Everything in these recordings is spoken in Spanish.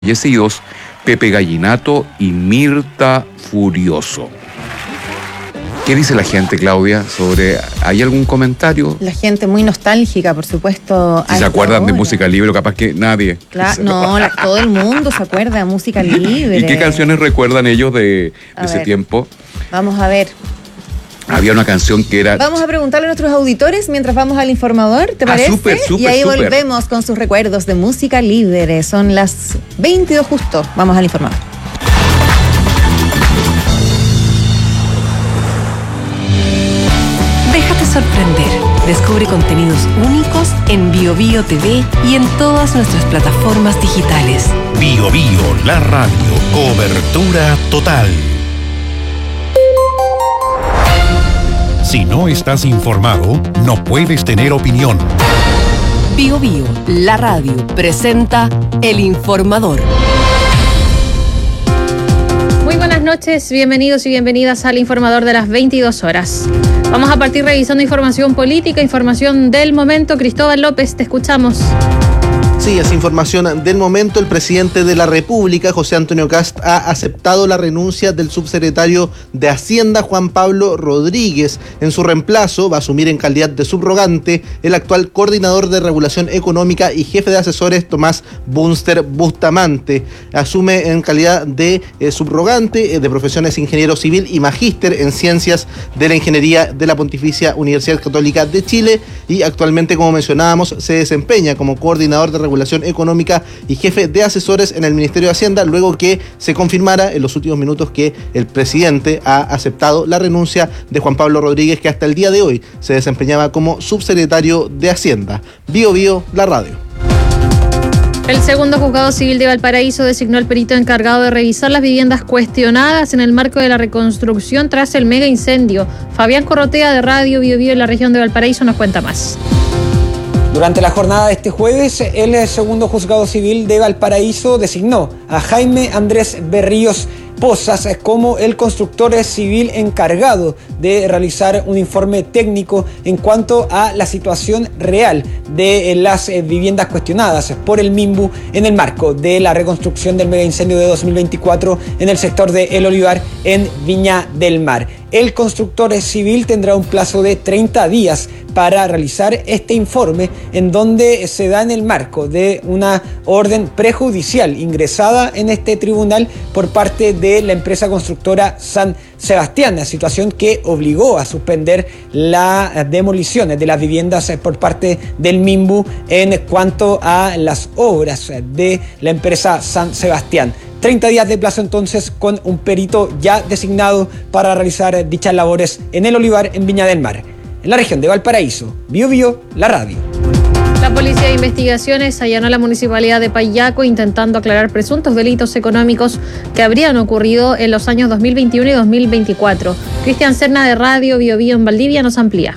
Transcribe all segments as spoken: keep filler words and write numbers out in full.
fallecidos, Pepe Gallinato y Mirta Furioso. ¿Qué dice la gente, Claudia, sobre... ¿Hay algún comentario? La gente muy nostálgica, por supuesto. Si se acuerdan de Música Libre, capaz que nadie. Claro, no, la, todo el mundo se acuerda de Música Libre. ¿Y qué canciones recuerdan ellos de, de ese ver, tiempo? Vamos a ver. Había una canción que era... Vamos a preguntarle a nuestros auditores mientras vamos al informador, ¿te parece? Ah, súper, súper, y ahí súper. volvemos con sus recuerdos de Música Libre. Son las veintidós justo. Vamos al informador. Déjate sorprender. Descubre contenidos únicos en Bio Bio T V y en todas nuestras plataformas digitales. Bio Bio, la radio. Cobertura total. Si no estás informado, no puedes tener opinión. Bio Bio, la radio, presenta El Informador. Muy buenas noches, bienvenidos y bienvenidas al Informador de las veintidós horas. Vamos a partir revisando información política, información del momento. Cristóbal López, te escuchamos. Sí, es información del momento. El presidente de la República, José Antonio Kast, ha aceptado la renuncia del subsecretario de Hacienda, Juan Pablo Rodríguez. En su reemplazo va a asumir en calidad de subrogante el actual coordinador de regulación económica y jefe de asesores, Tomás Bunster Bustamante. Asume en calidad de eh, subrogante, eh, de profesiones ingeniero civil y magíster en ciencias de la ingeniería de la Pontificia Universidad Católica de Chile, y actualmente, como mencionábamos, se desempeña como coordinador de regulación regulación económica y jefe de asesores en el Ministerio de Hacienda, luego que se confirmara en los últimos minutos que el presidente ha aceptado la renuncia de Juan Pablo Rodríguez, que hasta el día de hoy se desempeñaba como subsecretario de Hacienda. Bio Bio, la radio. El segundo juzgado civil de Valparaíso designó al perito encargado de revisar las viviendas cuestionadas en el marco de la reconstrucción tras el mega incendio. Fabián Corrotea, de Radio Bio Bio en la región de Valparaíso, nos cuenta más. Durante la jornada de este jueves, el segundo juzgado civil de Valparaíso designó a Jaime Andrés Berríos Pozas como el constructor civil encargado de realizar un informe técnico en cuanto a la situación real de las viviendas cuestionadas por el MIMBU en el marco de la reconstrucción del mega incendio de dos mil veinticuatro en el sector de El Olivar en Viña del Mar. El constructor civil tendrá un plazo de treinta días para realizar este informe, en donde se da en el marco de una orden prejudicial ingresada en este tribunal por parte de la empresa constructora San Sebastián, la situación que obligó a suspender las demoliciones de las viviendas por parte del MIMBU en cuanto a las obras de la empresa San Sebastián. treinta días de plazo entonces, con un perito ya designado para realizar dichas labores en El Olivar, en Viña del Mar. En la región de Valparaíso, Bio Bio, la radio. La Policía de Investigaciones allanó la municipalidad de Payaco intentando aclarar presuntos delitos económicos que habrían ocurrido en los años dos mil veintiuno y dos mil veinticuatro. Cristian Serna, de Radio Bio Bio en Valdivia, nos amplía.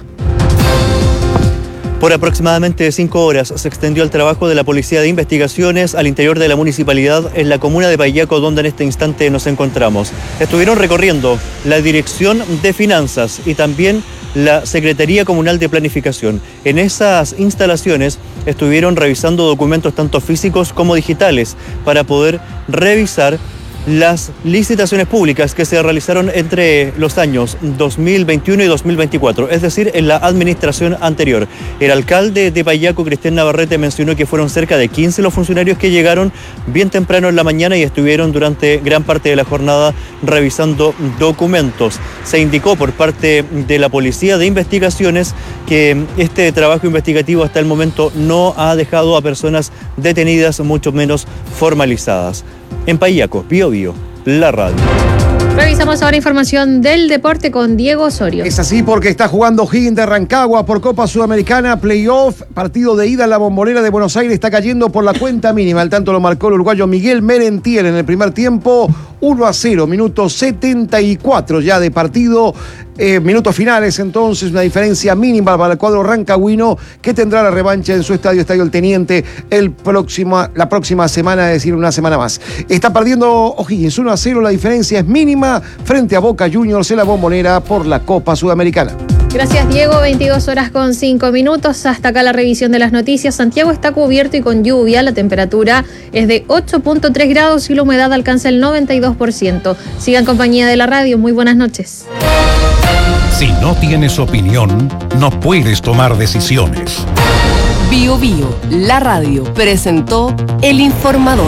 Por aproximadamente cinco horas se extendió el trabajo de la Policía de Investigaciones al interior de la municipalidad en la comuna de Payaco, donde en este instante nos encontramos. Estuvieron recorriendo la Dirección de Finanzas y también la Secretaría Comunal de Planificación. En esas instalaciones estuvieron revisando documentos tanto físicos como digitales para poder revisar las licitaciones públicas que se realizaron entre los años dos mil veintiuno y dos mil veinticuatro, es decir, en la administración anterior. El alcalde de Payaco, Cristian Navarrete, mencionó que fueron cerca de quince los funcionarios que llegaron bien temprano en la mañana y estuvieron durante gran parte de la jornada revisando documentos. Se indicó por parte de la Policía de Investigaciones que este trabajo investigativo hasta el momento no ha dejado a personas detenidas, mucho menos formalizadas. En Payaco, Bio Bio, la radio. Revisamos ahora información del deporte con Diego Osorio. Es así porque está jugando O'Higgins de Rancagua por Copa Sudamericana, playoff, partido de ida en la Bombonera de Buenos Aires, está cayendo por la cuenta mínima. El tanto lo marcó el uruguayo Miguel Merentiel en el primer tiempo, uno a cero, minuto setenta y cuatro ya de partido. Eh, minutos finales, entonces, una diferencia mínima para el cuadro rancagüino, que tendrá la revancha en su estadio, Estadio El Teniente, el próximo, la próxima semana, es decir, una semana más. Está perdiendo O'Higgins uno a cero, la diferencia es mínima frente a Boca Juniors en la Bombonera por la Copa Sudamericana. Gracias, Diego. veintidós horas con cinco minutos. Hasta acá la revisión de las noticias. Santiago está cubierto y con lluvia. La temperatura es de ocho punto tres grados y la humedad alcanza el noventa y dos por ciento. Siga en compañía de la radio. Muy buenas noches. Si no tienes opinión, no puedes tomar decisiones. Bio Bio, la radio, presentó El Informador.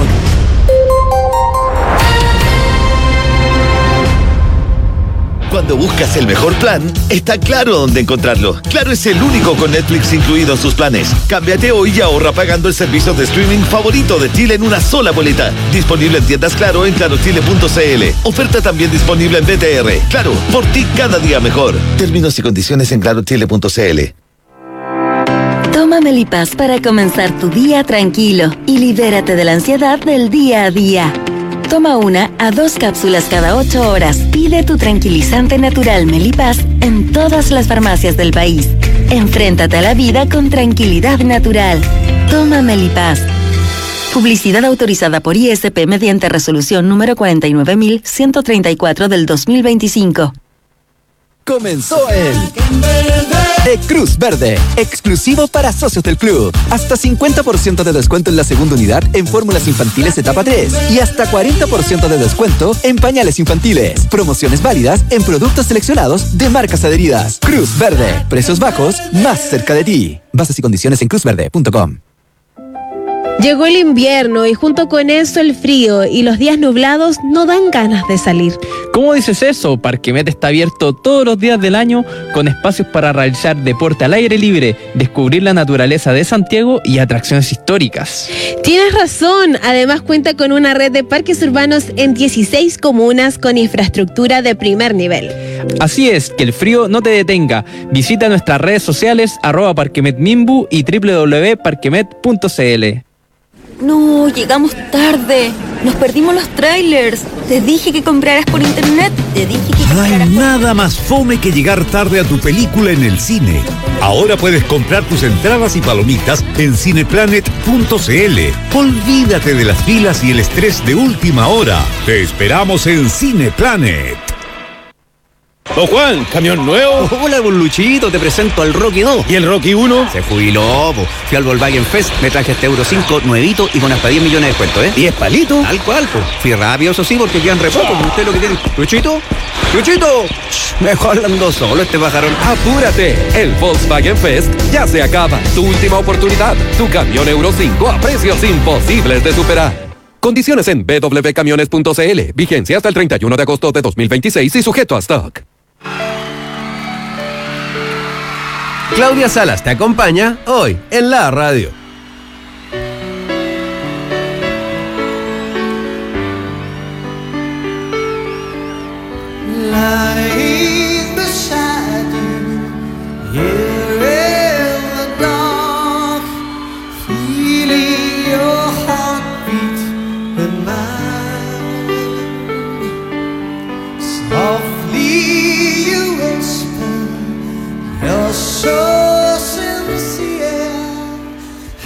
Cuando buscas el mejor plan, está Claro dónde encontrarlo. Claro es el único con Netflix incluido en sus planes. Cámbiate hoy y ahorra pagando el servicio de streaming favorito de Chile en una sola boleta. Disponible en tiendas Claro en claro chile punto c l. Oferta también disponible en B T R. Claro, por ti cada día mejor. Términos y condiciones en claro chile punto c l. Toma Melipaz para comenzar tu día tranquilo y libérate de la ansiedad del día a día. Toma una a dos cápsulas cada ocho horas. Pide tu tranquilizante natural Melipaz en todas las farmacias del país. Enfréntate a la vida con tranquilidad natural. Toma Melipaz. Publicidad autorizada por I S P mediante resolución número cuarenta y nueve mil ciento treinta y cuatro del dos mil veinticinco. Comenzó el de Cruz Verde, exclusivo para socios del club. Hasta cincuenta por ciento de descuento en la segunda unidad en fórmulas infantiles etapa tres y hasta cuarenta por ciento de descuento en pañales infantiles. Promociones válidas en productos seleccionados de marcas adheridas. Cruz Verde, precios bajos más cerca de ti. Bases y condiciones en cruz verde punto com. Llegó el invierno y junto con eso el frío y los días nublados no dan ganas de salir. ¿Cómo dices eso? Parquemet está abierto todos los días del año con espacios para realizar deporte al aire libre, descubrir la naturaleza de Santiago y atracciones históricas. Tienes razón, además cuenta con una red de parques urbanos en dieciséis comunas con infraestructura de primer nivel. Así es, que el frío no te detenga. Visita nuestras redes sociales arroba parquemetmimbu y doble u doble u doble u punto parquemet punto c l. No, llegamos tarde. Nos perdimos los trailers. Te dije que compraras por internet. Te dije que No hay compraras por... nada más fome que llegar tarde a tu película en el cine. Ahora puedes comprar tus entradas y palomitas en cineplanet punto c l. Olvídate de las filas y el estrés de última hora. Te esperamos en Cineplanet. Don Juan, ¿camión nuevo? Hola, don Luchito, te presento al Rocky dos. ¿Y el Rocky uno? Se jubiló, po. Fui al Volkswagen Fest, me traje este Euro cinco nuevito y con hasta diez millones de descuento, ¿eh? ¿diez palitos? Tal cual, po. Fui rápido, eso sí, porque quedan re poco. Ah. Usted lo que tiene. ¿Luchito? ¡Luchito! Shh, mejor hablando solo este pajarón. ¡Apúrate! El Volkswagen Fest ya se acaba. Tu última oportunidad. Tu camión Euro cinco a precios imposibles de superar. Condiciones en b w camiones punto c l. Vigencia hasta el treinta y uno de agosto de dos mil veintiséis y sujeto a stock. Claudia Salas te acompaña hoy en la radio. Lying beside you, here in the dark, feeling your heartbeat and mine. Softly you whisper, you're so sincere.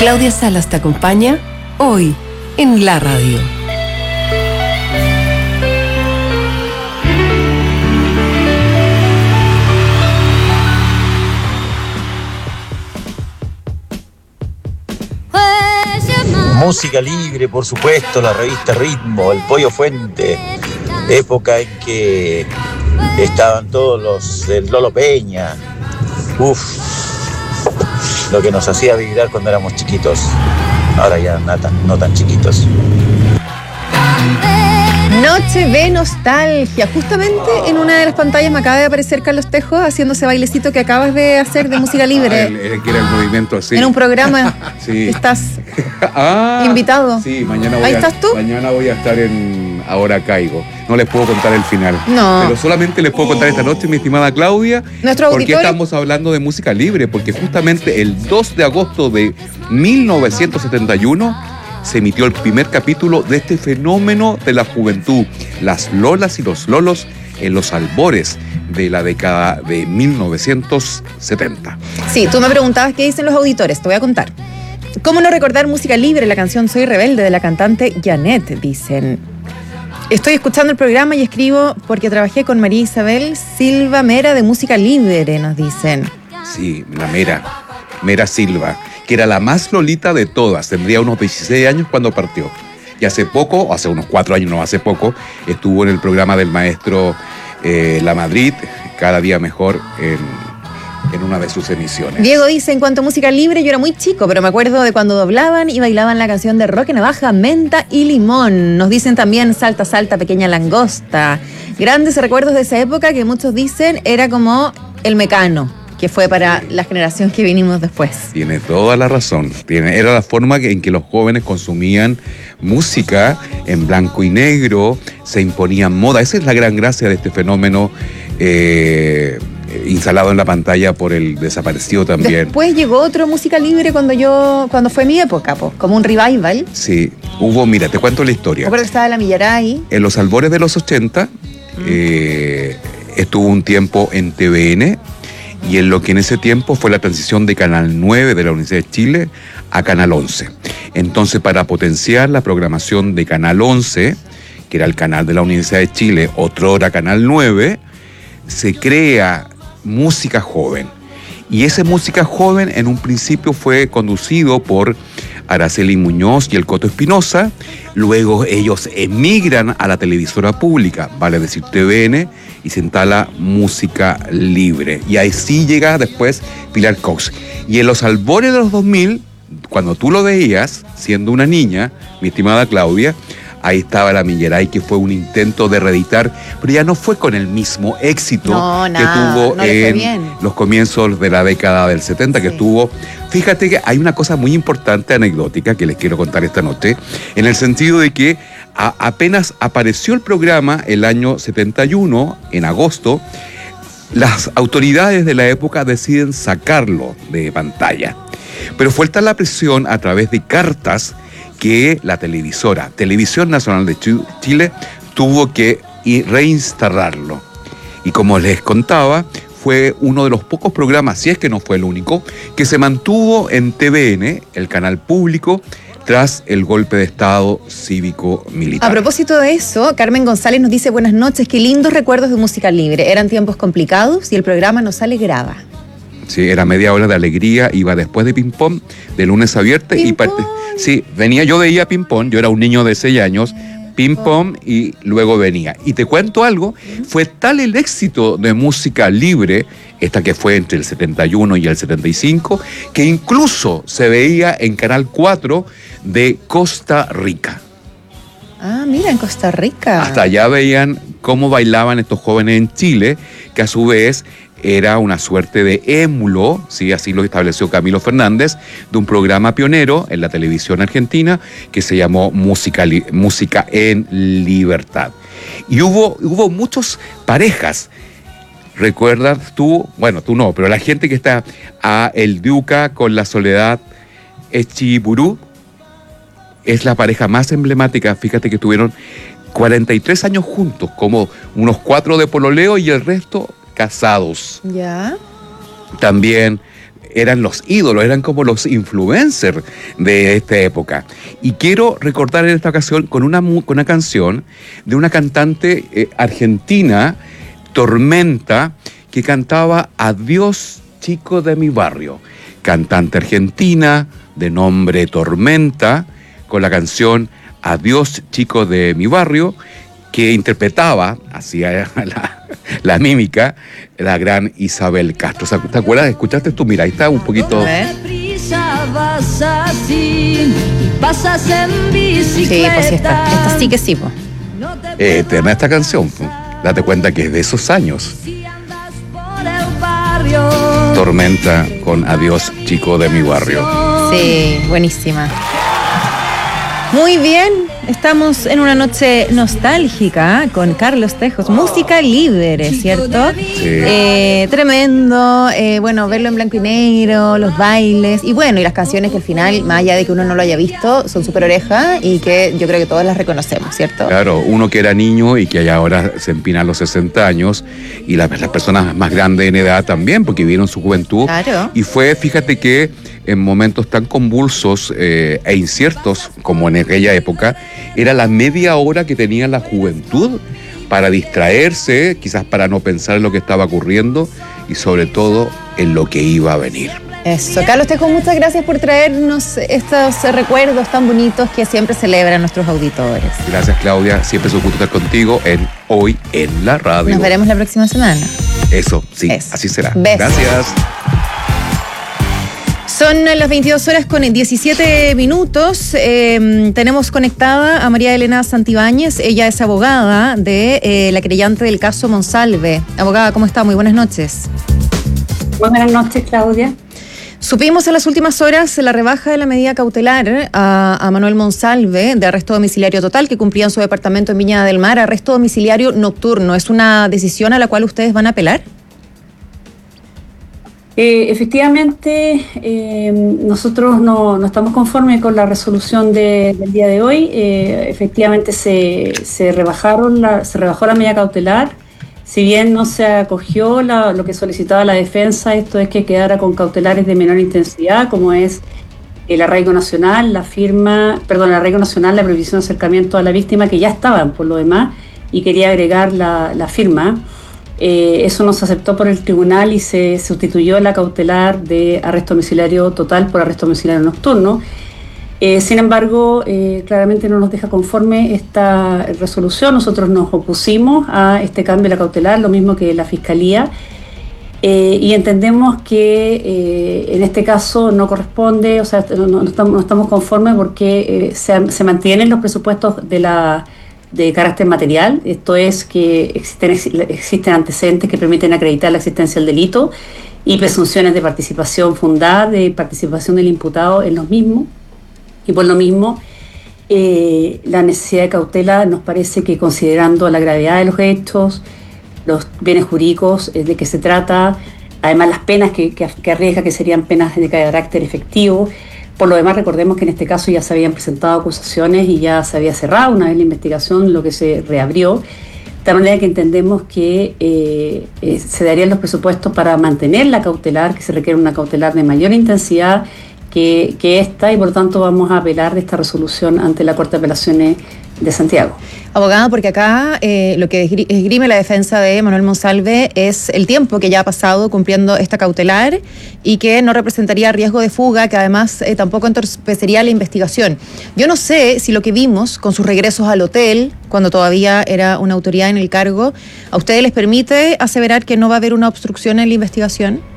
Claudia Salas te acompaña hoy en la radio. Música libre, por supuesto, la revista Ritmo, el Pollo Fuente, época en que estaban todos los del Lolo Peña, uff, lo que nos hacía vibrar cuando éramos chiquitos, ahora ya no tan, no tan chiquitos. Noche de nostalgia. Justamente en una de las pantallas me acaba de aparecer Carlos Tejo haciendo ese bailecito que acabas de hacer de música libre. El, el, que era el movimiento así. En un programa. Sí. Estás ah, invitado. Sí, mañana voy Ahí a, estás tú. Mañana voy a estar en Ahora Caigo. No les puedo contar el final. No. Pero solamente les puedo contar esta noche, mi estimada Claudia. Nuestro ¿Por qué auditorio? estamos hablando de música libre? Porque justamente el dos de agosto de mil novecientos setenta y uno se emitió el primer capítulo de este fenómeno de la juventud, las lolas y los lolos en los albores de la década de mil novecientos setenta. Sí, tú me preguntabas qué dicen los auditores, te voy a contar. ¿Cómo no recordar música libre? La canción Soy Rebelde de la cantante Janet, dicen. Estoy escuchando el programa y escribo porque trabajé con María Isabel Silva Mera de Música Libre, nos dicen. Sí, la Mera, Mera Silva, que era la más lolita de todas, tendría unos dieciséis años cuando partió. Y hace poco, hace unos cuatro años, no hace poco, estuvo en el programa del maestro eh, La Madrid, Cada Día Mejor, en, en una de sus emisiones. Diego dice, en cuanto a música libre, yo era muy chico, pero me acuerdo de cuando doblaban y bailaban la canción de Roque Navaja, Menta y Limón. Nos dicen también Salta, Salta, Pequeña Langosta. Grandes recuerdos de esa época que muchos dicen era como el Mecano, que fue para la generación que vinimos después. Tiene toda la razón. Tiene, era la forma en que los jóvenes consumían música en blanco y negro, se imponían moda. Esa es la gran gracia de este fenómeno eh, instalado en la pantalla por el desaparecido también. Después llegó otro música libre cuando yo, cuando fue mi época, pues, como un revival. Sí, hubo, mira, te cuento la historia. Recuerdo que estaba la Millaray. En los albores de los ochenta, mm. eh, estuvo un tiempo en T V N, y en lo que en ese tiempo fue la transición de Canal nueve de la Universidad de Chile a Canal once. Entonces, para potenciar la programación de Canal once, que era el canal de la Universidad de Chile, otrora Canal nueve, se crea Música Joven. Y esa Música Joven en un principio fue conducido por Araceli Muñoz y el Coto Espinosa. Luego ellos emigran a la televisora pública, vale decir T V N, y se instala Música Libre. Y ahí sí llega después Pilar Cox. Y en los albores de los dos mil, cuando tú lo veías, siendo una niña, mi estimada Claudia, ahí estaba la Millaray, que fue un intento de reeditar, pero ya no fue con el mismo éxito no, que nada, tuvo no le fue en bien. los comienzos de la década del setenta, sí. Que tuvo. Fíjate que hay una cosa muy importante, anecdótica, que les quiero contar esta noche, en el sentido de que a, apenas apareció el programa el año setenta y uno, en agosto, las autoridades de la época deciden sacarlo de pantalla. Pero fue tal la presión a través de cartas que la televisora, Televisión Nacional de Chile, tuvo que reinstalarlo. Y como les contaba, fue uno de los pocos programas, si es que no fue el único, que se mantuvo en T V N, el canal público, tras el golpe de Estado cívico-militar. A propósito de eso, Carmen González nos dice, buenas noches, qué lindos recuerdos de Música Libre. Eran tiempos complicados y el programa nos alegraba. Sí, era media hora de alegría, iba después de ping-pong, de lunes a viernes. Y parte, sí, venía, yo veía ping-pong, yo era un niño de seis años, ping-pong y luego venía. Y te cuento algo, fue tal el éxito de Música Libre, esta que fue entre el setenta y uno y el setenta y cinco, que incluso se veía en Canal cuatro de Costa Rica. Ah, mira, en Costa Rica. Hasta allá veían cómo bailaban estos jóvenes en Chile, que a su vez era una suerte de émulo, ¿sí? Así lo estableció Camilo Fernández, de un programa pionero en la televisión argentina que se llamó Música, Música en Libertad. Y hubo, hubo muchas parejas. ¿Recuerdas tú? Bueno, tú no, pero la gente que está a El Duca con la Soledad Echeburú es la pareja más emblemática. Fíjate que tuvieron cuarenta y tres años juntos, como unos cuatro de pololeo y el resto casados. Ya. También eran los ídolos, eran como los influencers de esta época. Y quiero recordar en esta ocasión con una, con una canción de una cantante eh, argentina, Tormenta, que cantaba Adiós, chico de mi barrio. Cantante argentina de nombre Tormenta, con la canción Adiós, chico de mi barrio, que interpretaba, hacía la, la mímica, la gran Isabel Castro. ¿Te acuerdas? ¿Escuchaste tú? Mira, ahí está un poquito... Sí, pues sí, esta, esta sí que sí, po. Eh, eterna esta canción, po. Date cuenta que es de esos años. Tormenta con Adiós, chico de mi barrio. Sí, buenísima. Muy bien, estamos en una noche nostálgica con Carlos Tejos, música libre, ¿cierto? Sí. Eh, tremendo, eh, bueno, verlo en blanco y negro, los bailes, y bueno, y las canciones que al final, más allá de que uno no lo haya visto, son súper oreja y que yo creo que todas las reconocemos, ¿cierto? Claro, uno que era niño y que ahora se empina a los sesenta años, y las, las personas más grandes en edad también, porque vivieron su juventud. Claro. Y fue, fíjate que en momentos tan convulsos eh, e inciertos como en aquella época, era la media hora que tenía la juventud para distraerse, quizás para no pensar en lo que estaba ocurriendo y sobre todo en lo que iba a venir. Eso. Carlos Tejos, muchas gracias por traernos estos recuerdos tan bonitos que siempre celebran nuestros auditores. Gracias, Claudia. Siempre es un gusto estar contigo en Hoy en la Radio. Nos veremos la próxima semana. Eso, sí, Eso. así será. Besos. Gracias. Son las veintidós horas con diecisiete minutos. Eh, tenemos conectada a María Elena Santibáñez. Ella es abogada de eh, la querellante del caso Monsalve. Abogada, ¿cómo está? Muy buenas noches. Buenas noches, Claudia. Supimos en las últimas horas la rebaja de la medida cautelar a, a Manuel Monsalve de arresto domiciliario total que cumplía en su departamento en Viña del Mar, arresto domiciliario nocturno. ¿Es una decisión a la cual ustedes van a apelar? Eh, efectivamente, eh, nosotros no, no estamos conformes con la resolución de, del día de hoy. Eh, efectivamente se, se rebajaron la, se rebajó la medida cautelar. Si bien no se acogió la, lo que solicitaba la defensa, esto es que quedara con cautelares de menor intensidad, como es el arraigo nacional, la firma, perdón, el arraigo nacional, la prohibición de acercamiento a la víctima, que ya estaban por lo demás, y quería agregar la, la firma. Eh, eso no se aceptó por el tribunal y se sustituyó la cautelar de arresto domiciliario total por arresto domiciliario nocturno. Eh, sin embargo, eh, claramente no nos deja conforme esta resolución. Nosotros nos opusimos a este cambio de la cautelar, lo mismo que la Fiscalía, eh, y entendemos que eh, en este caso no corresponde, o sea, no, no, estamos, no estamos conformes porque eh, se, se mantienen los presupuestos de la de carácter material, esto es que existen, existen antecedentes que permiten acreditar la existencia del delito y presunciones de participación fundada, de participación del imputado en los mismos, y por lo mismo eh, la necesidad de cautela nos parece que, considerando la gravedad de los hechos, los bienes jurídicos eh, de que se trata, además las penas que, que, que arriesga, que serían penas de carácter efectivo. Por lo demás, recordemos que en este caso ya se habían presentado acusaciones y ya se había cerrado una vez la investigación, lo que se reabrió, de tal manera que entendemos que eh, eh, se darían los presupuestos para mantener la cautelar, que se requiere una cautelar de mayor intensidad que, que esta, y por lo tanto vamos a apelar de esta resolución ante la Corte de Apelaciones de Santiago. Abogada, porque acá eh, lo que esgrime la defensa de Manuel Monsalve es el tiempo que ya ha pasado cumpliendo esta cautelar y que no representaría riesgo de fuga, que además eh, tampoco entorpecería la investigación. Yo no sé si lo que vimos con sus regresos al hotel, cuando todavía era una autoridad en el cargo, ¿a ustedes les permite aseverar que no va a haber una obstrucción en la investigación?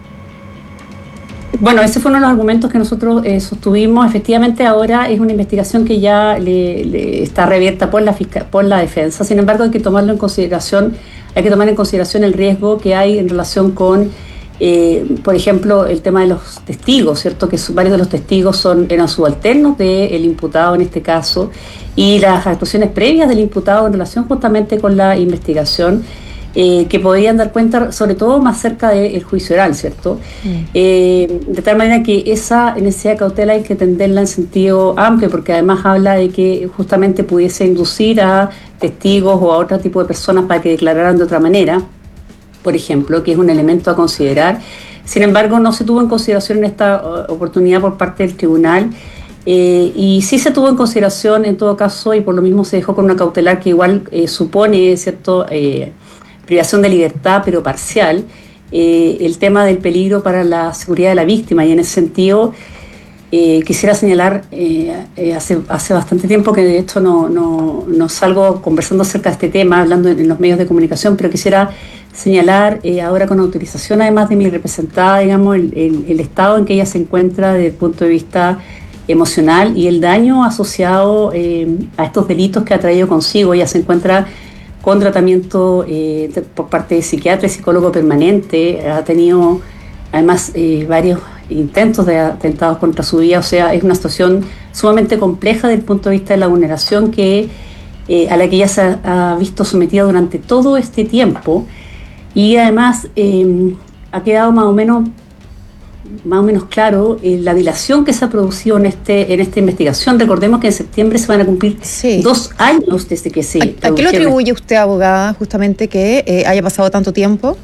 Bueno, ese fue uno de los argumentos que nosotros eh, sostuvimos. Efectivamente, ahora es una investigación que ya le, le está reabierta por la fiscal, por la defensa. Sin embargo, hay que tomarlo en consideración, hay que tomar en consideración el riesgo que hay en relación con, eh, por ejemplo, el tema de los testigos, ¿cierto? Que varios de los testigos son eran subalternos del imputado en este caso, y las actuaciones previas del imputado en relación justamente con la investigación. Eh, que podrían dar cuenta, sobre todo más cerca del juicio oral, ¿cierto? Mm. Eh, de tal manera que esa necesidad de cautela hay que entenderla en sentido amplio, porque además habla de que justamente pudiese inducir a testigos o a otro tipo de personas para que declararan de otra manera, por ejemplo, que es un elemento a considerar. Sin embargo, no se tuvo en consideración en esta uh, oportunidad por parte del tribunal. Eh, y sí se tuvo en consideración en todo caso, y por lo mismo se dejó con una cautelar que igual eh, supone, ¿cierto?, eh, privación de libertad, pero parcial, eh, el tema del peligro para la seguridad de la víctima. Y en ese sentido, eh, quisiera señalar, eh, eh, hace, hace bastante tiempo que de hecho no, no, no salgo conversando acerca de este tema, hablando en, en los medios de comunicación, pero quisiera señalar, eh, ahora con autorización además de mi representada, digamos, el, el, el estado en que ella se encuentra desde el punto de vista emocional y el daño asociado eh, a estos delitos que ha traído consigo. Ella se encuentra con tratamiento eh, de, por parte de psiquiatra y psicólogo permanente, ha tenido además eh, varios intentos de atentados contra su vida, o sea, es una situación sumamente compleja desde el punto de vista de la vulneración que, eh, a la que ella se ha, ha visto sometida durante todo este tiempo, y además eh, ha quedado más o menos más o menos claro eh, la dilación que se ha producido en este en esta investigación. Recordemos que en septiembre se van a cumplir sí. dos años desde que se... ¿A, ¿a qué lo atribuye usted, abogada, justamente que eh, haya pasado tanto tiempo?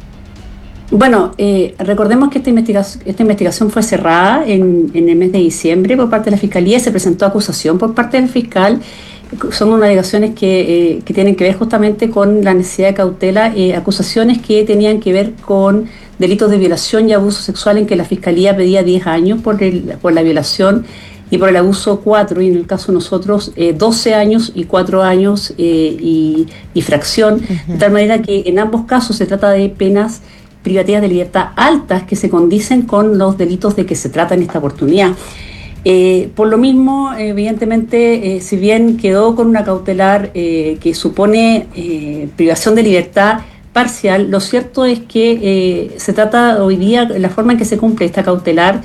Bueno, eh, recordemos que esta investigación, esta investigación fue cerrada en, en el mes de diciembre por parte de la Fiscalía y se presentó acusación por parte del fiscal. Son unas alegaciones que, eh, que tienen que ver justamente con la necesidad de cautela, eh, acusaciones que tenían que ver con delitos de violación y abuso sexual, en que la Fiscalía pedía diez años por, el, por la violación y por el abuso cuatro, y en el caso de nosotros eh, doce años y cuatro años eh, y, y fracción, uh-huh. de tal manera que en ambos casos se trata de penas privativas de libertad altas que se condicen con los delitos de que se trata en esta oportunidad. Eh, por lo mismo, evidentemente, eh, si bien quedó con una cautelar eh, que supone eh, privación de libertad parcial, lo cierto es que eh, se trata hoy día, la forma en que se cumple esta cautelar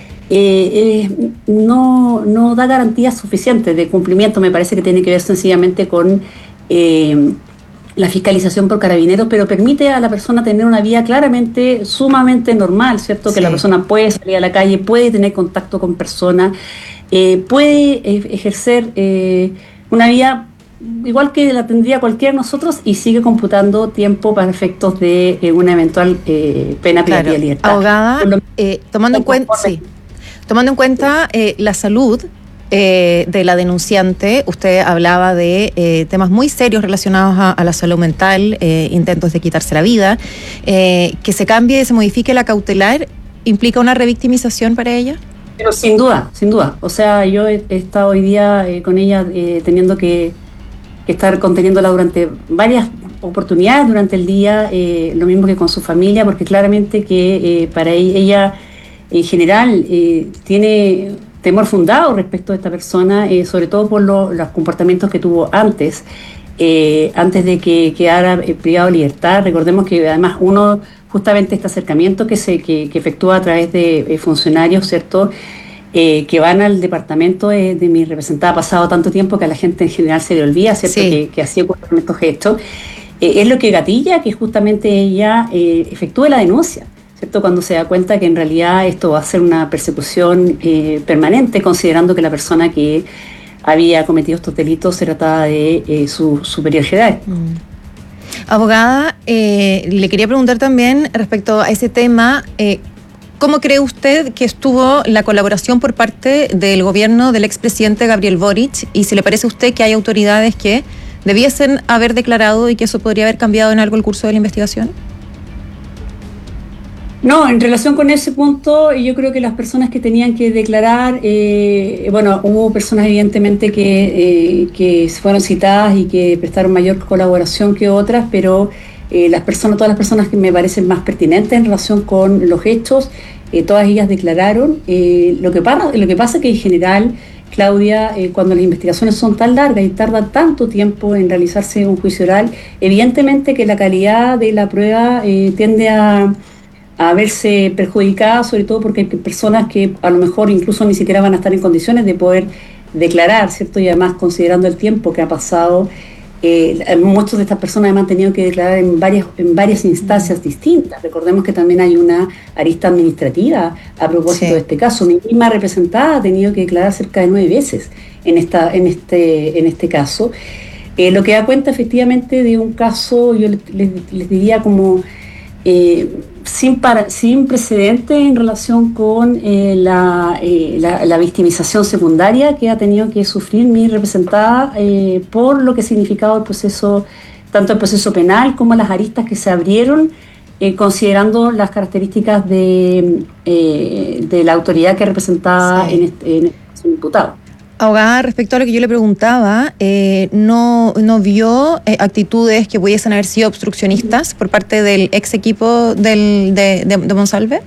eh, eh, no, no da garantías suficientes de cumplimiento. Me parece que tiene que ver sencillamente con eh, la fiscalización por carabineros, pero permite a la persona tener una vida claramente sumamente normal, ¿cierto? Sí. Que la persona puede salir a la calle, puede tener contacto con personas, eh, puede eh, ejercer eh, una vida igual que la tendría cualquiera de nosotros y sigue computando tiempo para efectos de eh, una eventual eh, pena privativa claro. de libertad. Abogada, lo, eh, tomando, en cuenta, sí, tomando en cuenta eh, la salud Eh, de la denunciante, usted hablaba de eh, temas muy serios relacionados a, a la salud mental, eh, intentos de quitarse la vida, eh, que se cambie y se modifique la cautelar, ¿implica una revictimización para ella? Pero sin duda, sin duda. O sea, yo he, he estado hoy día eh, con ella eh, teniendo que, que estar conteniéndola durante varias oportunidades durante el día, eh, lo mismo que con su familia, porque claramente que eh, para ella, ella en general eh, tiene temor fundado respecto a esta persona, eh, sobre todo por lo, los comportamientos que tuvo antes, eh, antes de que quedara eh, privado de libertad. Recordemos que además uno, justamente este acercamiento que se que, que efectúa a través de eh, funcionarios, ¿cierto?, eh, que van al departamento de, de mi representada, ha pasado tanto tiempo que a la gente en general se le olvida, ¿cierto?, sí. que, que así ocurre con estos gestos, eh, es lo que gatilla que justamente ella eh, efectúe la denuncia, ¿cierto?, cuando se da cuenta que en realidad esto va a ser una persecución eh, permanente, considerando que la persona que había cometido estos delitos se trataba de eh, su superior jerárquico. Mm. Abogada, eh, le quería preguntar también respecto a ese tema, eh, ¿cómo cree usted que estuvo la colaboración por parte del gobierno del expresidente Gabriel Boric? Y si le parece a usted que hay autoridades que debiesen haber declarado y que eso podría haber cambiado en algo el curso de la investigación. No, en relación con ese punto, yo creo que las personas que tenían que declarar, eh, bueno, hubo personas evidentemente que, eh, que fueron citadas y que prestaron mayor colaboración que otras, pero eh, las personas, todas las personas que me parecen más pertinentes en relación con los hechos, eh, todas ellas declararon. Eh, lo que pasa, lo que pasa es que en general, Claudia, eh, cuando las investigaciones son tan largas y tardan tanto tiempo en realizarse un juicio oral, evidentemente que la calidad de la prueba eh, tiende a a verse perjudicada, sobre todo porque hay personas que a lo mejor incluso ni siquiera van a estar en condiciones de poder declarar, ¿cierto? Y además, considerando el tiempo que ha pasado, eh, muchas de estas personas además han tenido que declarar en varias, en varias instancias distintas. Recordemos que también hay una arista administrativa a propósito sí. de este caso. Mi misma representada ha tenido que declarar cerca de nueve veces en, esta, en, este, en este caso. Eh, lo que da cuenta efectivamente de un caso, yo les, les, les diría como... Eh, sin, para, sin precedentes en relación con eh, la, eh, la, la victimización secundaria que ha tenido que sufrir mi representada eh, por lo que ha significado el proceso, tanto el proceso penal como las aristas que se abrieron, eh, considerando las características de, eh, de la autoridad que representaba sí. en este, en este imputado. Abogada, respecto a lo que yo le preguntaba, eh, ¿no, no vio eh, actitudes que pudiesen haber sido obstruccionistas por parte del ex equipo del, de, de, de Monsalve?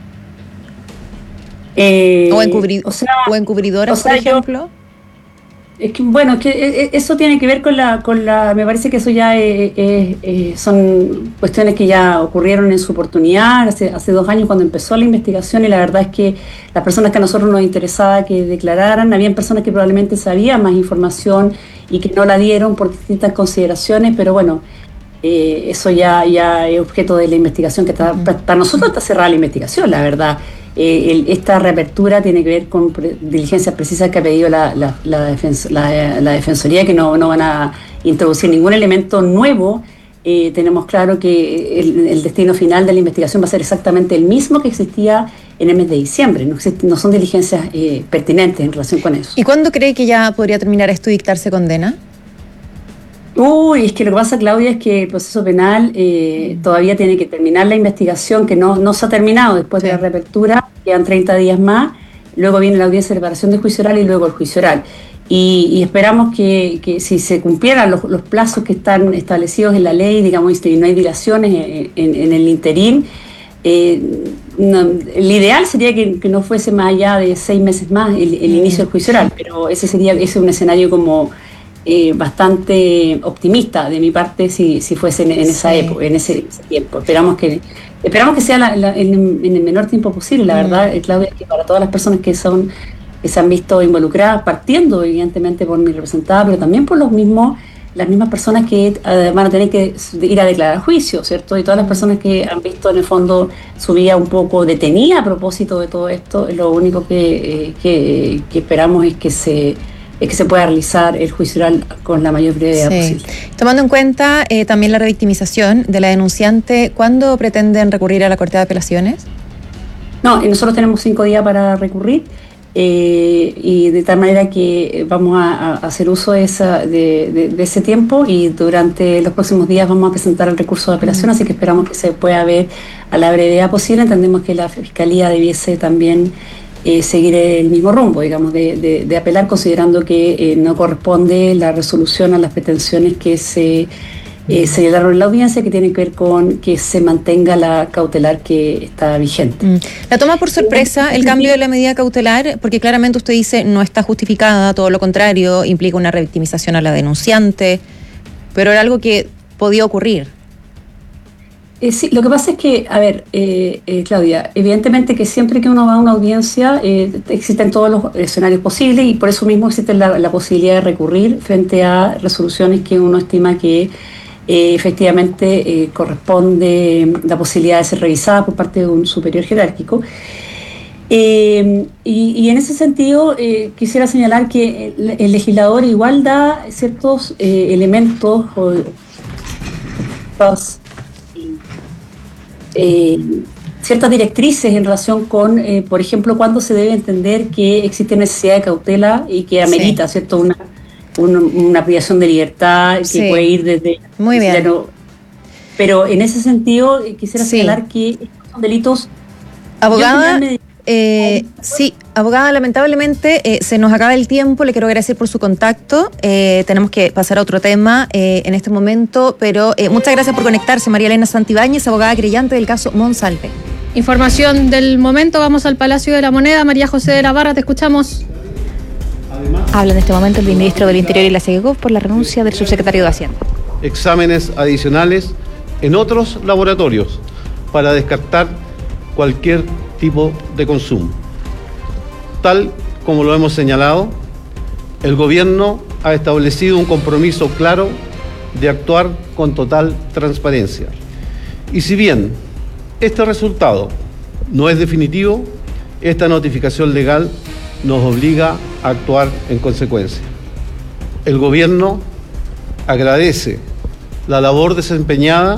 Eh, ¿O, encubri- o, sea, o encubridoras, o sea, por ejemplo? Yo, es que, bueno, que eso tiene que ver con la, con la me parece que eso ya eh, eh, eh, son cuestiones que ya ocurrieron en su oportunidad, hace, hace dos años cuando empezó la investigación, y la verdad es que las personas que a nosotros nos interesaba que declararan, habían personas que probablemente sabían más información y que no la dieron por distintas consideraciones, pero bueno, eh, eso ya, ya es objeto de la investigación, que está, uh-huh. para nosotros está cerrada la investigación, la verdad. Eh, el, esta reapertura tiene que ver con pre- diligencias precisas que ha pedido la, la, la, defens- la, la Defensoría, que no, no van a introducir ningún elemento nuevo. Eh, tenemos claro que el, el destino final de la investigación va a ser exactamente el mismo que existía en el mes de diciembre. No, existe, no son diligencias eh, pertinentes en relación con eso. ¿Y cuándo cree que ya podría terminar esto y dictarse condena? Uy, es que lo que pasa, Claudia, es que el proceso penal eh, todavía tiene que terminar la investigación, que no, no se ha terminado después de la reapertura, quedan treinta días más, luego viene la audiencia de preparación de juicio oral y luego el juicio oral. Y, y esperamos que, que si se cumplieran los, los plazos que están establecidos en la ley, digamos, y no hay dilaciones en, en, en el interín, eh, no, el ideal sería que, que no fuese más allá de seis meses más el, el inicio del juicio oral, pero ese sería ese es un escenario como... Eh, bastante optimista de mi parte si, si fuese en, en esa sí. época, en ese, ese tiempo. Esperamos que esperamos que sea la, la, en, en el menor tiempo posible. La mm. verdad, Claudia, que para todas las personas que son que se han visto involucradas, partiendo evidentemente por mi representada, pero también por los mismos las mismas personas que uh, van a tener que ir a declarar juicio, ¿cierto? Y todas las personas que han visto en el fondo su vida un poco detenida a propósito de todo esto, lo único que, eh, que, que esperamos es que se es que se pueda realizar el juicio oral con la mayor brevedad sí. posible. Tomando en cuenta eh, también la revictimización de la denunciante, ¿cuándo pretenden recurrir a la Corte de Apelaciones? No, nosotros tenemos cinco días para recurrir eh, y de tal manera que vamos a, a hacer uso de, esa, de, de, de ese tiempo, y durante los próximos días vamos a presentar el recurso de apelación, mm. así que esperamos que se pueda ver a la brevedad posible. Entendemos que la Fiscalía debiese también Eh, seguir el mismo rumbo, digamos, de, de, de apelar, considerando que eh, no corresponde la resolución a las pretensiones que se eh, señalaron en la audiencia, que tienen que ver con que se mantenga la cautelar que está vigente. Mm. ¿La toma por sorpresa el cambio de la medida cautelar? Porque claramente usted dice no está justificada, todo lo contrario, implica una revictimización a la denunciante, pero era algo que podía ocurrir. Eh, sí, lo que pasa es que, a ver, eh, eh, Claudia, evidentemente que siempre que uno va a una audiencia eh, existen todos los escenarios posibles, y por eso mismo existe la, la posibilidad de recurrir frente a resoluciones que uno estima que eh, efectivamente eh, corresponde la posibilidad de ser revisada por parte de un superior jerárquico. Eh, y, y en ese sentido eh, quisiera señalar que el, el legislador igual da ciertos eh, elementos o, Eh, ciertas directrices en relación con, eh, por ejemplo, cuándo se debe entender que existe necesidad de cautela y que amerita, sí. ¿cierto?, una, una, una privación de libertad que sí. puede ir desde... Muy bien. desde no, pero en ese sentido eh, quisiera sí. señalar que estos son delitos... Abogada... Eh, sí, abogada, lamentablemente eh, se nos acaba el tiempo. Le quiero agradecer por su contacto. Eh, tenemos que pasar a otro tema eh, en este momento, pero eh, muchas gracias por conectarse. María Elena Santibáñez, abogada querellante del caso Monsalve. Información del momento, vamos al Palacio de la Moneda. María José de la Barra, te escuchamos. Habla en este momento el ministro del Interior y la SEGECOF por la renuncia del subsecretario de Hacienda. Exámenes adicionales en otros laboratorios para descartar cualquier tipo de consumo. Tal como lo hemos señalado, el gobierno ha establecido un compromiso claro de actuar con total transparencia. Y si bien este resultado no es definitivo, esta notificación legal nos obliga a actuar en consecuencia. El gobierno agradece la labor desempeñada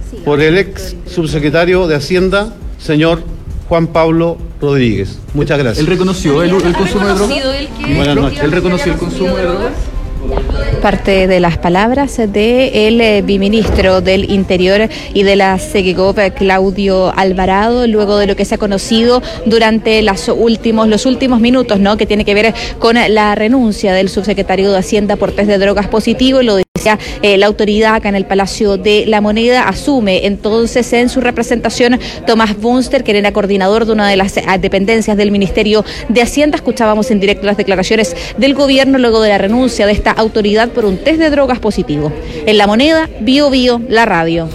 por el ex subsecretario de Hacienda, señor Juan Pablo Rodríguez. Muchas gracias. ¿Él reconoció el, el consumo de drogas? Buenas noches. ¿Él reconoció el consumo de drogas? Parte de las palabras del de viceministro del Interior y de la SEGECOP, Claudio Alvarado, luego de lo que se ha conocido durante los últimos, los últimos minutos, ¿no? Que tiene que ver con la renuncia del subsecretario de Hacienda por test de drogas positivo. Lo decía eh, la autoridad acá en el Palacio de la Moneda. Asume entonces en su representación Tomás Bunster, que era coordinador de una de las dependencias del Ministerio de Hacienda. Escuchábamos en directo las declaraciones del gobierno luego de la renuncia de esta autoridad por un test de drogas positivo. En La Moneda, Bio Bio, la radio.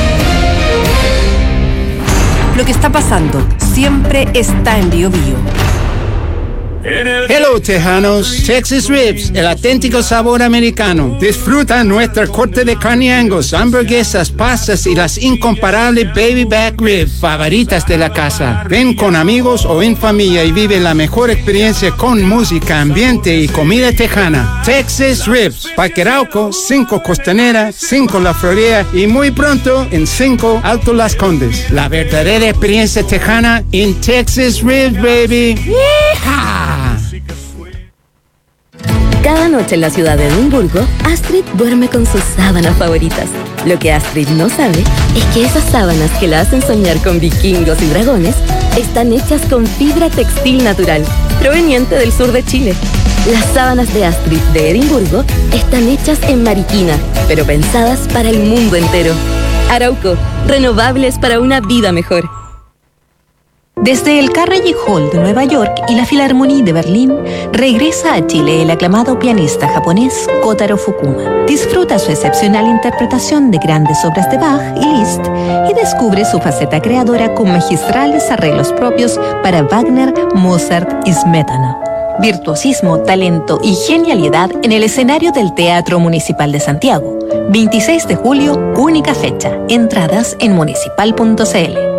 Lo que está pasando siempre está en Bio Bio. Hello, tejanos. Texas Ribs, el auténtico sabor americano. Disfruta nuestra corte de carne Angus, hamburguesas, pastas y las incomparables baby back ribs favoritas de la casa. Ven con amigos o en familia y vive la mejor experiencia con música, ambiente y comida tejana. Texas Ribs, Parque Arauco, cinco Costanera, cinco La Florida y muy pronto en cinco Alto Las Condes. La verdadera experiencia tejana en Texas Ribs, baby. ¡Yeehaw! Cada noche en la ciudad de Edimburgo, Astrid duerme con sus sábanas favoritas. Lo que Astrid no sabe es que esas sábanas que la hacen soñar con vikingos y dragones están hechas con fibra textil natural, proveniente del sur de Chile. Las sábanas de Astrid de Edimburgo están hechas en Mariquina, pero pensadas para el mundo entero. Arauco, renovables para una vida mejor. Desde el Carnegie Hall de Nueva York y la Philharmonie de Berlín, regresa a Chile el aclamado pianista japonés Kotaro Fukuma. Disfruta su excepcional interpretación de grandes obras de Bach y Liszt y descubre su faceta creadora con magistrales arreglos propios para Wagner, Mozart y Smetana. Virtuosismo, talento y genialidad en el escenario del Teatro Municipal de Santiago. veintiséis de julio, única fecha. Entradas en municipal punto c l.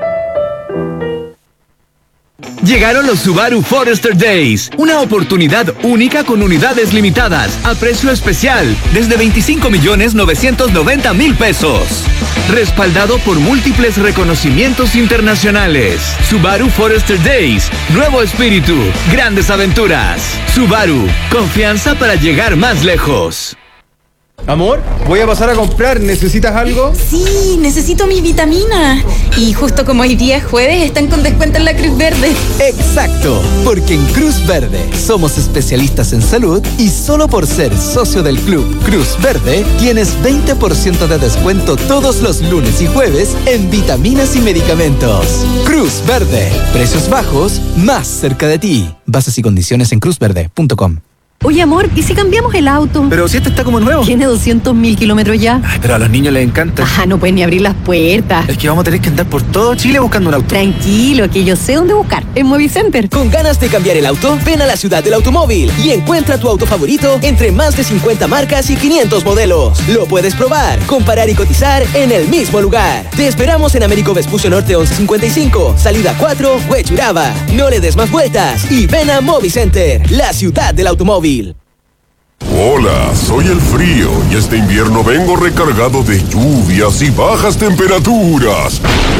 Llegaron los Subaru Forester Days, una oportunidad única con unidades limitadas, a precio especial, desde veinticinco millones novecientos noventa mil pesos. Respaldado por múltiples reconocimientos internacionales. Subaru Forester Days, nuevo espíritu, grandes aventuras. Subaru, confianza para llegar más lejos. Amor, voy a pasar a comprar. ¿Necesitas algo? Sí, necesito mis vitaminas. Y justo como hoy día es jueves, están con descuento en la Cruz Verde. Exacto, porque en Cruz Verde somos especialistas en salud y solo por ser socio del club Cruz Verde tienes veinte por ciento de descuento todos los lunes y jueves en vitaminas y medicamentos. Cruz Verde, precios bajos, más cerca de ti. Bases y condiciones en cruz verde punto com. Oye, amor, ¿y si cambiamos el auto? Pero si este está como nuevo. Tiene doscientos mil kilómetros ya. Ay, pero a los niños les encanta. Ajá, no pueden ni abrir las puertas. Es que vamos a tener que andar por todo Chile buscando un auto. Tranquilo, que yo sé dónde buscar. En Movicenter. ¿Con ganas de cambiar el auto? Ven a la ciudad del automóvil y encuentra tu auto favorito entre más de cincuenta marcas y quinientos modelos. Lo puedes probar, comparar y cotizar en el mismo lugar. Te esperamos en Américo Vespucio Norte once cincuenta y cinco, salida cuatro, Huechuraba. No le des más vueltas y ven a Movicenter, la ciudad del automóvil. Hola, soy el frío y este invierno vengo recargado de lluvias y bajas temperaturas.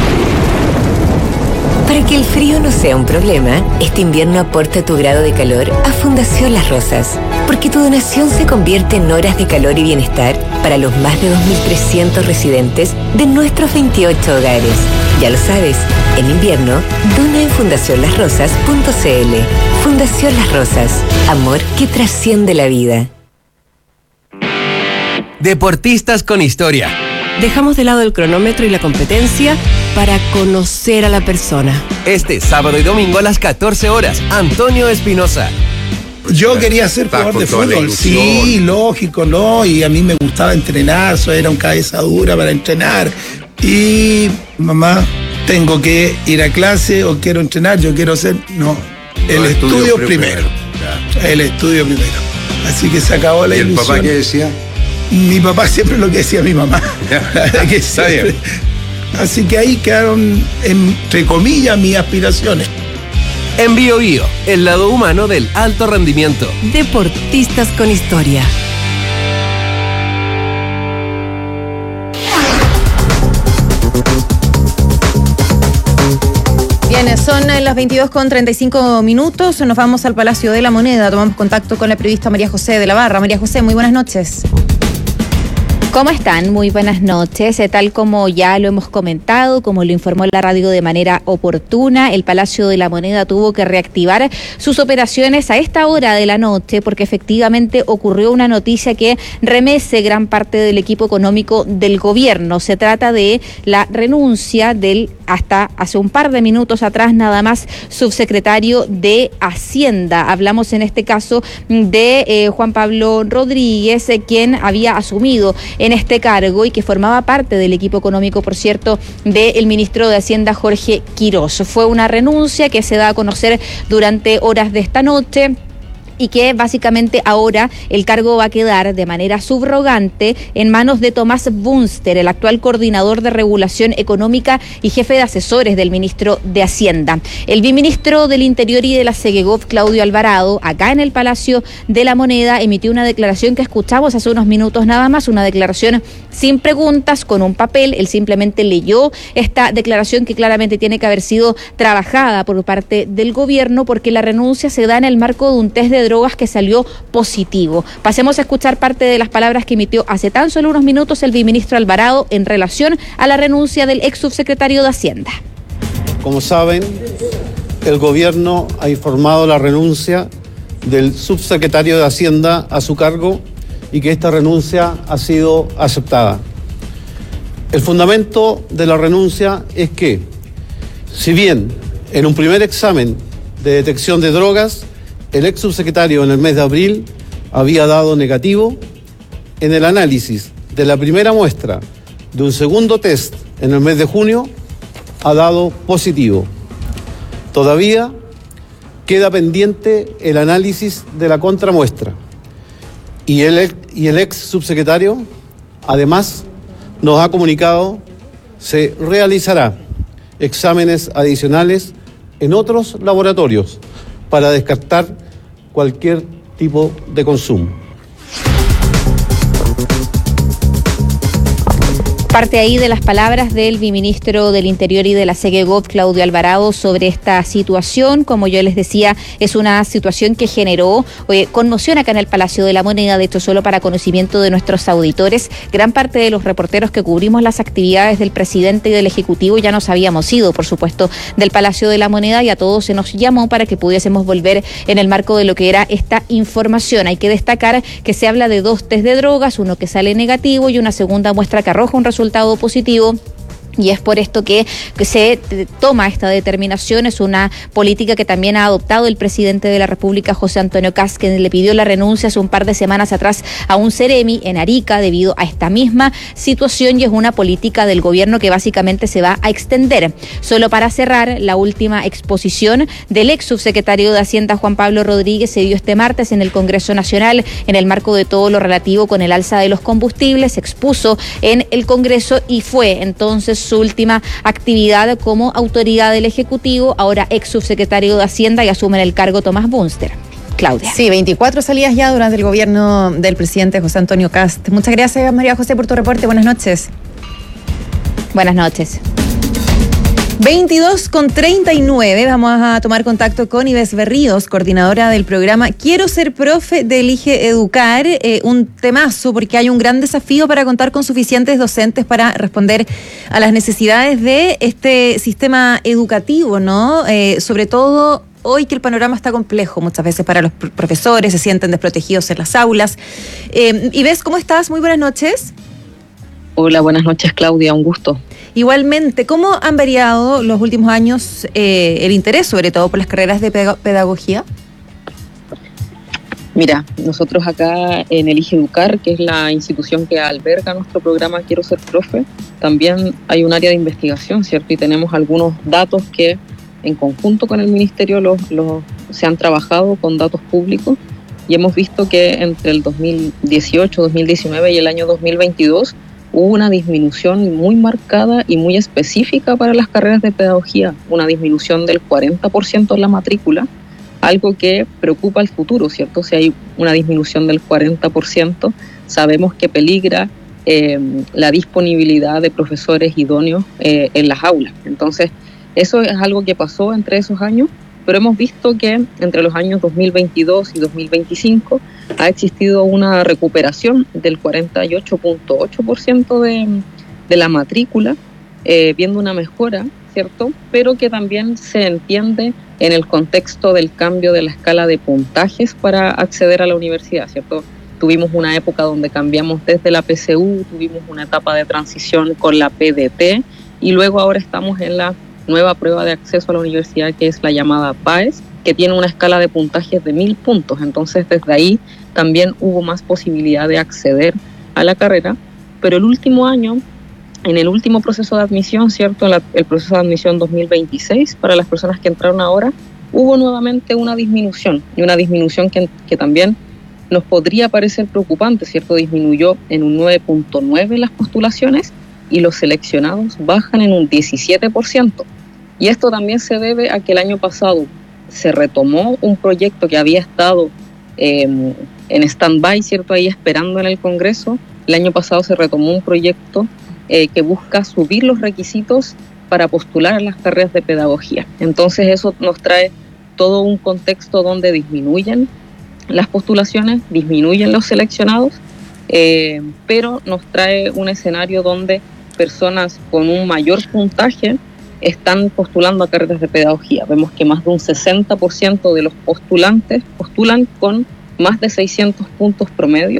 Para que el frío no sea un problema, este invierno aporta tu grado de calor a Fundación Las Rosas, porque tu donación se convierte en horas de calor y bienestar para los más de dos mil trescientos residentes de nuestros veintiocho hogares. Ya lo sabes, en invierno, dona en fundación las rosas punto c l. Fundación Las Rosas, amor que trasciende la vida. Deportistas con historia. Dejamos de lado el cronómetro y la competencia para conocer a la persona. Este sábado y domingo a las catorce horas, Antonio Espinosa. Yo quería ser jugador de fútbol, sí, lógico, ¿no? Y a mí me gustaba entrenar, eso era un cabeza dura para entrenar. Y mamá, tengo que ir a clase o quiero entrenar, yo quiero ser, no, el no, estudio, estudio primero, primero. el estudio primero. Así que se acabó la ¿Y ilusión. el papá qué decía? Mi papá siempre lo que decía mi mamá. que Está bien. Así que ahí quedaron, entre comillas, mis aspiraciones. En Bio Bio, el lado humano del alto rendimiento. Deportistas con historia. Bien, son las veintidós con treinta y cinco minutos, nos vamos al Palacio de la Moneda, tomamos contacto con la periodista María José de la Barra. María José, muy buenas noches. ¿Cómo están? Muy buenas noches. Eh, tal como ya lo hemos comentado, como lo informó la radio de manera oportuna, el Palacio de la Moneda tuvo que reactivar sus operaciones a esta hora de la noche porque efectivamente ocurrió una noticia que remece gran parte del equipo económico del gobierno. Se trata de la renuncia del, hasta hace un par de minutos atrás nada más, subsecretario de Hacienda. Hablamos en este caso de eh, Juan Pablo Rodríguez, eh, quien había asumido en este cargo y que formaba parte del equipo económico, por cierto, del ministro de Hacienda, Jorge Quirós. Fue una renuncia que se da a conocer durante horas de esta noche y que básicamente ahora el cargo va a quedar de manera subrogante en manos de Tomás Bunster, el actual coordinador de regulación económica y jefe de asesores del ministro de Hacienda. El viceministro del Interior y de la Segegov, Claudio Alvarado, acá en el Palacio de la Moneda, emitió una declaración que escuchamos hace unos minutos nada más, una declaración sin preguntas, con un papel. Él simplemente leyó esta declaración que claramente tiene que haber sido trabajada por parte del gobierno porque la renuncia se da en el marco de un test de drogas que salió positivo. Pasemos a escuchar parte de las palabras que emitió hace tan solo unos minutos el viceministro Alvarado en relación a la renuncia del ex subsecretario de Hacienda. Como saben, el gobierno ha informado la renuncia del subsecretario de Hacienda a su cargo y que esta renuncia ha sido aceptada. El fundamento de la renuncia es que, si bien en un primer examen de detección de drogas, el ex subsecretario en el mes de abril había dado negativo, en el análisis de la primera muestra de un segundo test en el mes de junio ha dado positivo. Todavía queda pendiente el análisis de la contramuestra y el, y el ex subsecretario además nos ha comunicado se realizará exámenes adicionales en otros laboratorios para descartar cualquier tipo de consumo. Parte ahí de las palabras del viceministro del Interior y de la Segegov, Claudio Alvarado, sobre esta situación. Como yo les decía, es una situación que generó eh, conmoción acá en el Palacio de la Moneda. De hecho, solo para conocimiento de nuestros auditores, gran parte de los reporteros que cubrimos las actividades del presidente y del Ejecutivo ya nos habíamos ido, por supuesto, del Palacio de la Moneda, y a todos se nos llamó para que pudiésemos volver en el marco de lo que era esta información. Hay que destacar que se habla de dos test de drogas, uno que sale negativo y una segunda muestra que arroja un resultado resultado positivo. Y es por esto que, que se toma esta determinación. Es una política que también ha adoptado el presidente de la República, José Antonio Kast, quien le pidió la renuncia hace un par de semanas atrás a un Ceremi en Arica debido a esta misma situación, y es una política del gobierno que básicamente se va a extender. Solo para cerrar, la última exposición del ex subsecretario de Hacienda, Juan Pablo Rodríguez, se dio este martes en el Congreso Nacional en el marco de todo lo relativo con el alza de los combustibles. Se expuso en el Congreso y fue entonces su última actividad como autoridad del Ejecutivo, ahora ex subsecretario de Hacienda, y asume en el cargo Tomás Bunster. Claudia. Sí, veinticuatro salidas ya durante el gobierno del presidente José Antonio Kast. Muchas gracias, María José, por tu reporte. Buenas noches. Buenas noches. veintidós con treinta y nueve, vamos a tomar contacto con Ives Berríos, coordinadora del programa Quiero Ser Profe de Elige Educar, eh, un temazo porque hay un gran desafío para contar con suficientes docentes para responder a las necesidades de este sistema educativo, ¿no? Eh, sobre todo hoy que el panorama está complejo muchas veces para los profesores, se sienten desprotegidos en las aulas. Eh, Ives, ¿cómo estás? Muy buenas noches. Hola, buenas noches, Claudia, un gusto. Igualmente, ¿cómo han variado los últimos años eh, el interés, sobre todo por las carreras de pedagogía? Mira, nosotros acá en Elige Educar, que es la institución que alberga nuestro programa Quiero Ser Profe, también hay un área de investigación, ¿cierto? Y tenemos algunos datos que en conjunto con el Ministerio los, los, se han trabajado con datos públicos, y hemos visto que entre el dos mil dieciocho, dos mil diecinueve y el año dos mil veintidós hubo una disminución muy marcada y muy específica para las carreras de pedagogía, una disminución del cuarenta por ciento en la matrícula, algo que preocupa al futuro, ¿cierto? Si hay una disminución del cuarenta por ciento, sabemos que peligra eh, la disponibilidad de profesores idóneos eh, en las aulas. Entonces, Eso es algo que pasó entre esos años, pero hemos visto que entre los años dos mil veintidós y dos mil veinticinco ha existido una recuperación del cuarenta y ocho punto ocho por ciento de, de la matrícula, eh, viendo una mejora, ¿cierto? Pero que también se entiende en el contexto del cambio de la escala de puntajes para acceder a la universidad, ¿cierto? Tuvimos una época donde cambiamos desde la P C U, tuvimos una etapa de transición con la P D T y luego ahora estamos en la nueva prueba de acceso a la universidad, que es la llamada PAES, que tiene una escala de puntajes de mil puntos. Entonces, desde ahí también hubo más posibilidad de acceder a la carrera. Pero el último año, en el último proceso de admisión, ¿cierto? La, el proceso de admisión dos mil veintiséis, para las personas que entraron ahora, hubo nuevamente una disminución, y una disminución que, que también nos podría parecer preocupante, ¿cierto? Disminuyó en un nueve punto nueve las postulaciones, y los seleccionados bajan en un diecisiete por ciento. Y esto también se debe a que el año pasado se retomó un proyecto que había estado eh, en stand-by, ¿cierto? Ahí esperando en el Congreso. El año pasado se retomó un proyecto eh, que busca subir los requisitos para postular a las carreras de pedagogía. Entonces eso nos trae todo un contexto donde disminuyen las postulaciones, disminuyen los seleccionados, eh, pero nos trae un escenario donde personas con un mayor puntaje están postulando a carreras de pedagogía. Vemos que más de un sesenta por ciento de los postulantes postulan con más de seiscientos puntos promedio.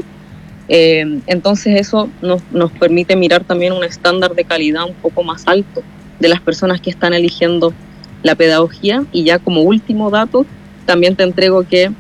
Eh, entonces eso nos, nos permite mirar también un estándar de calidad un poco más alto de las personas que están eligiendo la pedagogía. Y ya como último dato, también te entrego que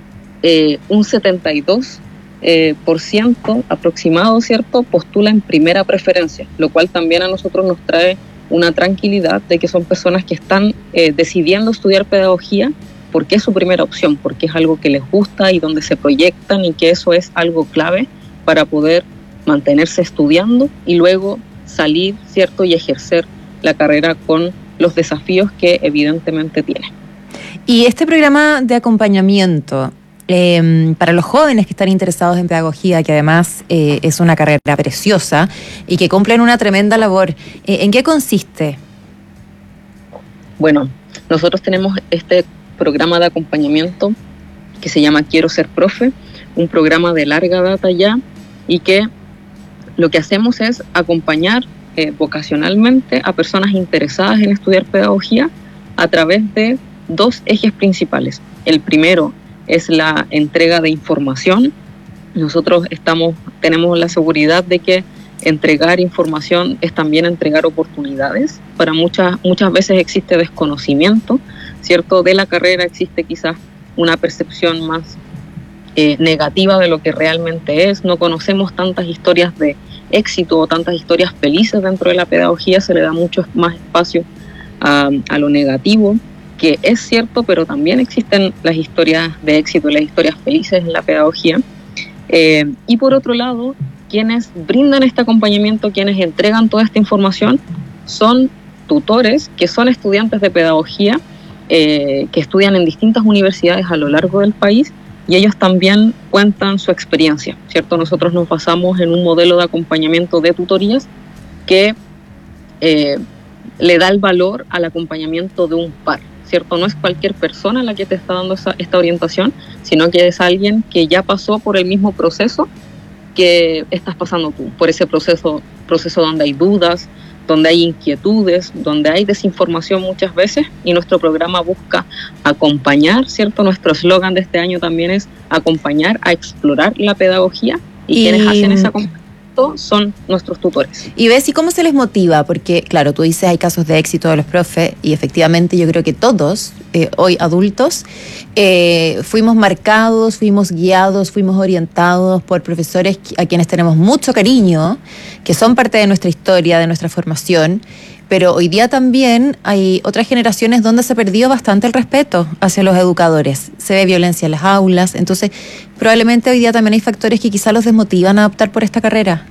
eh, un setenta y dos Eh, por ciento aproximado, ¿cierto?, postula en primera preferencia, lo cual también a nosotros nos trae una tranquilidad de que son personas que están eh, decidiendo estudiar pedagogía porque es su primera opción, porque es algo que les gusta y donde se proyectan, y que eso es algo clave para poder mantenerse estudiando y luego salir, ¿cierto?, y ejercer la carrera con los desafíos que evidentemente tiene. Y este programa de acompañamiento, Eh, para los jóvenes que están interesados en pedagogía, que además eh, es una carrera preciosa y que cumplen una tremenda labor, eh, ¿en qué consiste? Bueno, nosotros tenemos este programa de acompañamiento que se llama Quiero Ser Profe, un programa de larga data ya, y que lo que hacemos es acompañar eh, vocacionalmente a personas interesadas en estudiar pedagogía a través de dos ejes principales. El primero es la entrega de información. Nosotros estamos, tenemos la seguridad de que entregar información es también entregar oportunidades. Para muchas, muchas veces existe desconocimiento, ¿cierto?, de la carrera, existe quizás una percepción más eh, negativa de lo que realmente es. No conocemos tantas historias de éxito o tantas historias felices dentro de la pedagogía, se le da mucho más espacio a, a lo negativo, que es cierto, pero también existen las historias de éxito y las historias felices en la pedagogía. Eh, y por otro lado, quienes brindan este acompañamiento, quienes entregan toda esta información, son tutores que son estudiantes de pedagogía, eh, que estudian en distintas universidades a lo largo del país, y ellos también cuentan su experiencia, ¿cierto? Nosotros nos basamos en un modelo de acompañamiento de tutorías que eh, le da el valor al acompañamiento de un par, ¿cierto? No es cualquier persona la que te está dando esa, esta orientación, sino que es alguien que ya pasó por el mismo proceso que estás pasando tú, por ese proceso, proceso donde hay dudas, donde hay inquietudes, donde hay desinformación muchas veces, y nuestro programa busca acompañar, ¿cierto? Nuestro eslogan de este año también es acompañar a explorar la pedagogía, y, y... quienes hacen ese acompañamiento son nuestros tutores. Y ves, ¿y cómo se les motiva? Porque, claro, tú dices hay casos de éxito de los profes, y efectivamente yo creo que todos, eh, hoy adultos, eh, fuimos marcados, fuimos guiados, fuimos orientados por profesores a quienes tenemos mucho cariño, que son parte de nuestra historia, de nuestra formación, pero hoy día también hay otras generaciones donde se ha perdido bastante el respeto hacia los educadores. Se ve violencia en las aulas, entonces probablemente hoy día también hay factores que quizá los desmotivan a optar por esta carrera.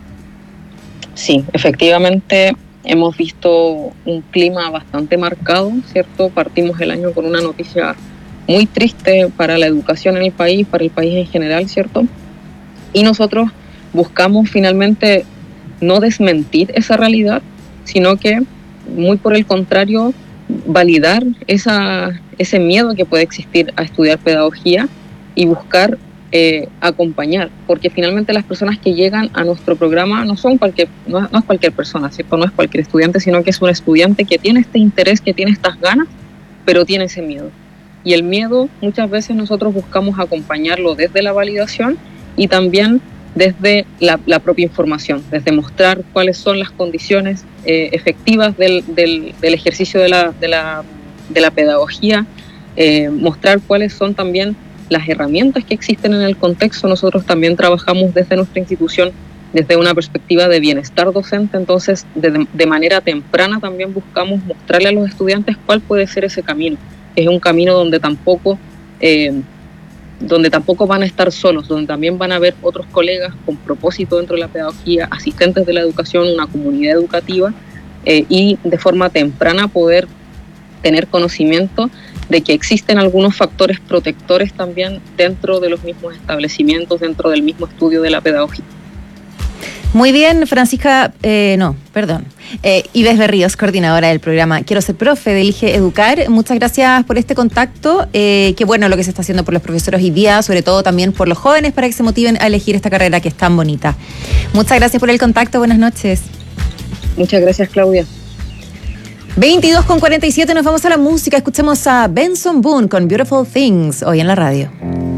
Sí, efectivamente hemos visto un clima bastante marcado, ¿cierto? Partimos el año con una noticia muy triste para la educación en el país, para el país en general, ¿cierto? Y nosotros buscamos finalmente no desmentir esa realidad, sino que muy por el contrario, validar esa, ese miedo que puede existir a estudiar pedagogía y buscar eh, acompañar, porque finalmente las personas que llegan a nuestro programa no son cualquier, no, no es cualquier persona, ¿cierto? No es cualquier estudiante, sino que es un estudiante que tiene este interés, que tiene estas ganas, pero tiene ese miedo. Y el miedo muchas veces nosotros buscamos acompañarlo desde la validación y también desde la, la propia información, desde mostrar cuáles son las condiciones eh, efectivas del, del, del ejercicio de la, de la, de la pedagogía, eh, mostrar cuáles son también las herramientas que existen en el contexto. Nosotros también trabajamos desde nuestra institución desde una perspectiva de bienestar docente, entonces de, de manera temprana también buscamos mostrarle a los estudiantes cuál puede ser ese camino. Es un camino donde tampoco... Eh, donde tampoco van a estar solos, donde también van a haber otros colegas con propósito dentro de la pedagogía, asistentes de la educación, una comunidad educativa, eh, y de forma temprana poder tener conocimiento de que existen algunos factores protectores también dentro de los mismos establecimientos, dentro del mismo estudio de la pedagogía. Muy bien, Francisca, eh, no, perdón, eh, Ives Berríos, coordinadora del programa Quiero Ser Profe de Elige Educar. Muchas gracias por este contacto, eh, que bueno lo que se está haciendo por los profesores hoy día, sobre todo también por los jóvenes, para que se motiven a elegir esta carrera que es tan bonita. Muchas gracias por el contacto, buenas noches. Muchas gracias, Claudia. veintidós con cuarenta y siete, nos vamos a la música, escuchemos a Benson Boone con Beautiful Things, hoy en la radio.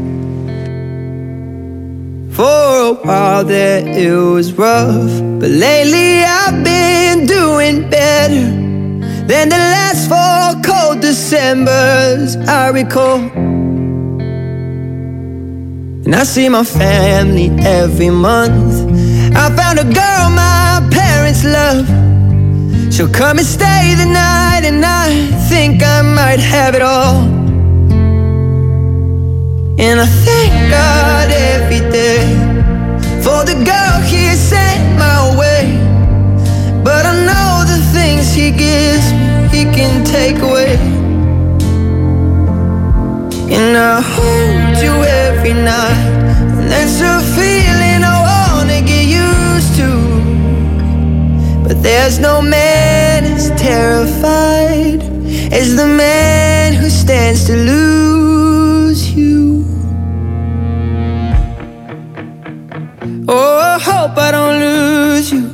For a while there it was rough, but lately I've been doing better than the last four cold Decembers I recall. And I see my family every month. I found a girl my parents love. She'll come and stay the night, and I think I might have it all. And I thank God every day for the girl He sent my way. But I know the things He gives me, He can take away. And I hold you every night, and that's a feeling I wanna get used to. But there's no man as terrified as the man who stands to lose you. Oh, I hope I don't lose you.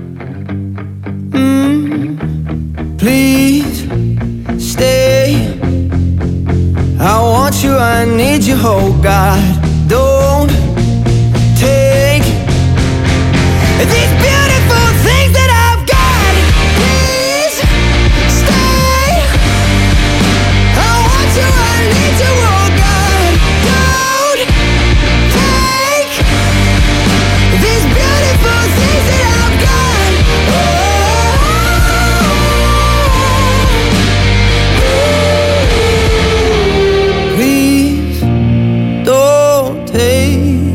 Mm, please stay. I want you, I need you, oh God. Don't take these beautiful things that I've got. Please stay. I want you, I need you, oh God. Don't take these beautiful things that I've got. Oh, please don't take.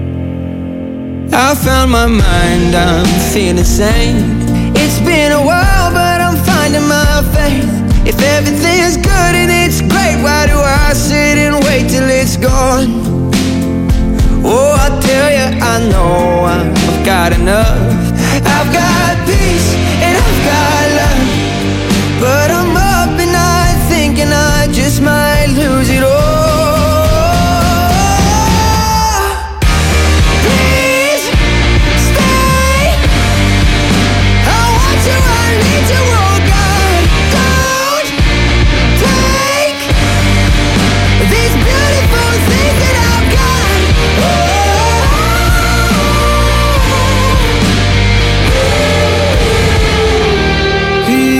I found my mind, I'm feeling sane. It's been a while, but I'm finding my faith. If everything's good and it's great, why do I say